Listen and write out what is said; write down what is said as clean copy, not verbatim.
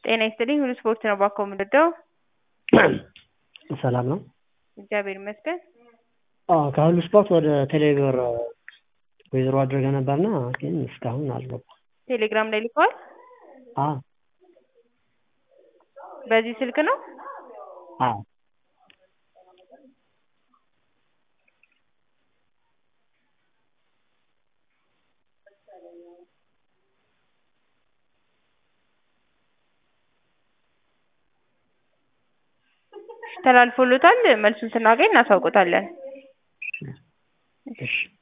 ጤና ይስጥልኝ ሁሉ ስፖርት ነው ባኮ የምንወደው። ሰላም ነው። እግዚአብሔር ይመስገን። ከሁሉ ስፖርት ወደ ቴሌብር ዊዝድሮ አድርገ ነበርና ግን እስካሁን አልገባም። ቴሌግራም ላይ ልከዋል? አዎ በዚህ ስልክ ነው? አዎ ተላልፎሎታል። መልሱን ስናገኝ እናሳውቆታለን። እሺ